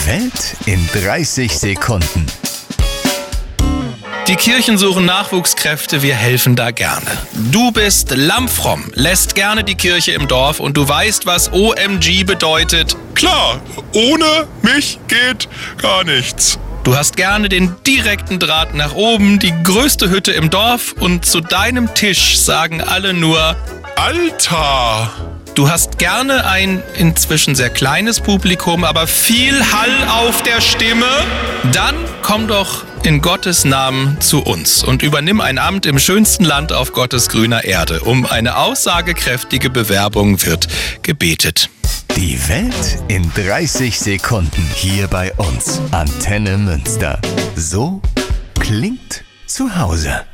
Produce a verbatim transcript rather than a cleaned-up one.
Die Welt in dreißig Sekunden. Die Kirchen suchen Nachwuchskräfte, wir helfen da gerne. Du bist lammfromm, lässt gerne die Kirche im Dorf und du weißt, was O M G bedeutet. Klar, ohne mich geht gar nichts. Du hast gerne den direkten Draht nach oben, die größte Hütte im Dorf und zu deinem Tisch sagen alle nur Alter! Du hast gerne ein inzwischen sehr kleines Publikum, aber viel Hall auf der Stimme? Dann komm doch in Gottes Namen zu uns und übernimm ein Amt im schönsten Land auf Gottes grüner Erde. Um eine aussagekräftige Bewerbung wird gebetet. Die Welt in dreißig Sekunden hier bei uns. Antenne Münster. So klingt zu Hause.